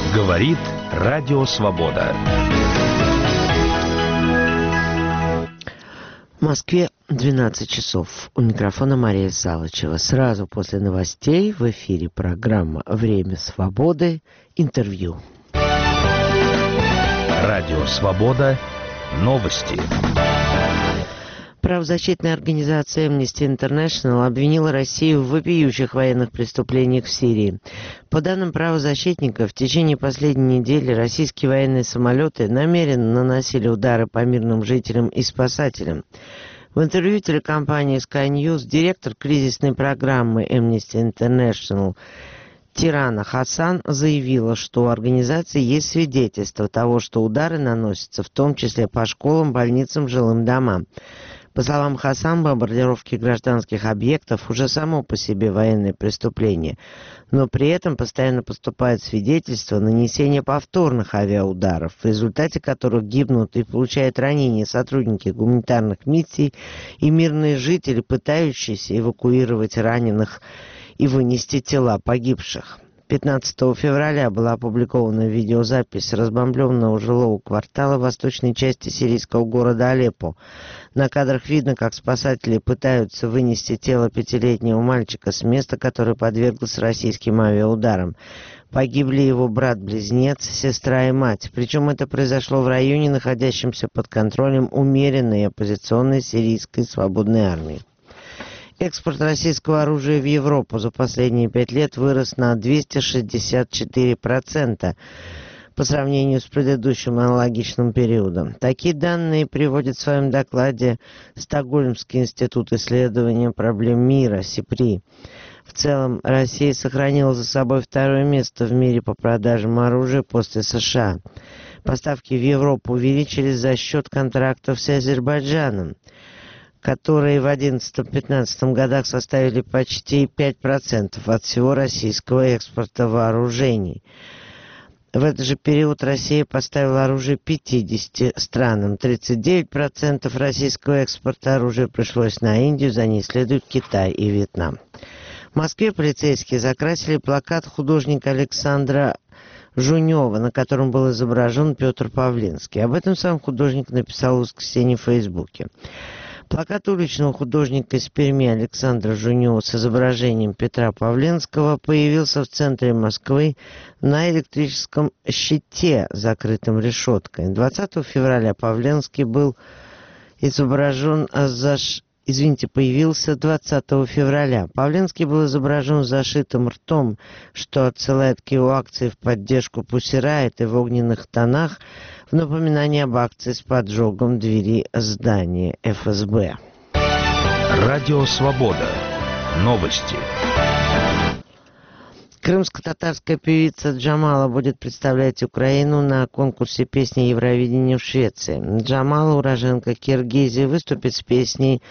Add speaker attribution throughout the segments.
Speaker 1: Говорит Радио Свобода.
Speaker 2: В Москве 12 часов. У микрофона Мария Салычева. Сразу после новостей в эфире программа «Время свободы». Интервью.
Speaker 1: Радио Свобода. Новости.
Speaker 2: Правозащитная организация Amnesty International обвинила Россию в вопиющих военных преступлениях в Сирии. По данным правозащитников, в течение последней недели российские военные самолеты намеренно наносили удары по мирным жителям и спасателям. В интервью телекомпании Sky News директор кризисной программы Amnesty International Тирана Хасан заявила, что у организации есть свидетельства того, что удары наносятся в том числе по школам, больницам, жилым домам. По словам Хасан, бомбардировки гражданских объектов уже само по себе военное преступление, но при этом постоянно поступают свидетельства нанесения повторных авиаударов, в результате которых гибнут и получают ранения сотрудники гуманитарных миссий и мирные жители, пытающиеся эвакуировать раненых и вынести тела погибших. 15 февраля была опубликована видеозапись разбомбленного жилого квартала в восточной части сирийского города Алеппо. На кадрах видно, как спасатели пытаются вынести тело 5-летнего мальчика с места, которое подверглось российским авиаударам. Погибли его брат-близнец, сестра и мать. Причем это произошло в районе, находящемся под контролем умеренной оппозиционной сирийской свободной армии. Экспорт российского оружия в Европу за последние 5 лет вырос на 264% по сравнению с предыдущим аналогичным периодом. Такие данные приводит в своем докладе Стокгольмский институт исследования проблем мира СИПРИ. В целом, Россия сохранила за собой второе место в мире по продажам оружия после США. Поставки в Европу увеличились за счет контрактов с Азербайджаном, которые в 2011-2015 годах составили почти 5% от всего российского экспорта вооружений. В этот же период Россия поставила оружие 50 странам. 39% российского экспорта оружия пришлось на Индию, за ней следуют Китай и Вьетнам. В Москве полицейские закрасили плакат художника Александра Жунева, на котором был изображен Петр Павленский. Об этом сам художник написал в воскресенье в Фейсбуке. Плакат уличного художника из Перми Александра Жунева с изображением Петра Павленского появился в центре Москвы на электрическом щите, закрытым решеткой. 20 февраля Павленский был изображен появился 20 февраля. Павленский был изображен с зашитым ртом, что отсылает к его акции в поддержку Pussy Riot и в огненных тонах, в напоминание об акции с поджогом двери здания ФСБ.
Speaker 1: Радио Свобода. Новости.
Speaker 2: Крымско-татарская певица Джамала будет представлять Украину на конкурсе песни Евровидения в Швеции. Джамала, уроженка Киргизии, выступит с песней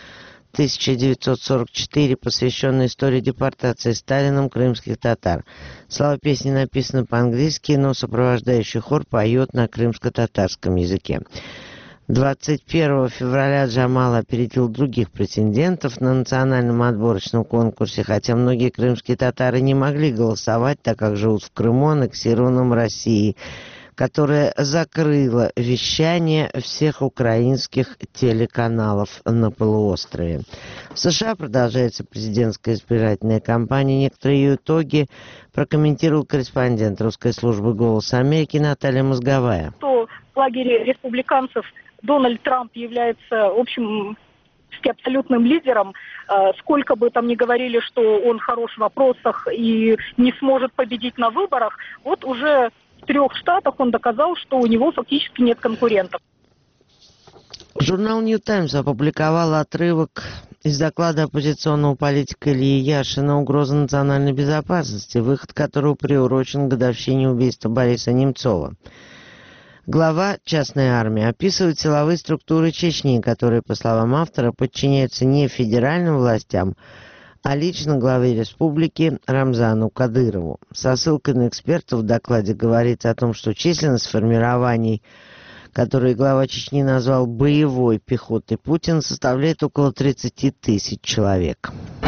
Speaker 2: 1944, посвященной истории депортации Сталином крымских татар. Слова песни написаны по-английски, но сопровождающий хор поет на крымско-татарском языке. 21 февраля Джамал опередил других претендентов на национальном отборочном конкурсе, хотя многие крымские татары не могли голосовать, так как живут в Крыму, аннексированном Россией, которая закрыла вещание всех украинских телеканалов на полуострове. В США продолжается президентская избирательная кампания. Некоторые ее итоги прокомментировал корреспондент русской службы «Голос Америки» Наталья Мозговая.
Speaker 3: В лагере республиканцев Дональд Трамп является, в общем, абсолютным лидером. Сколько бы там ни говорили, что он хорош в вопросах и не сможет победить на выборах, вот уже в 3 штатах он доказал, что у него фактически нет конкурентов.
Speaker 2: Журнал «Нью Таймс» опубликовал отрывок из доклада оппозиционного политика Ильи Яшина «Угроза национальной безопасности», выход которого приурочен к годовщине убийства Бориса Немцова. Глава частной армии описывает силовые структуры Чечни, которые, по словам автора, подчиняются не федеральным властям, а лично главе республики Рамзану Кадырову. Со ссылкой на экспертов в докладе говорится о том, что численность формирований, которые глава Чечни назвал боевой пехотой Путина, составляет около 30 тысяч человек.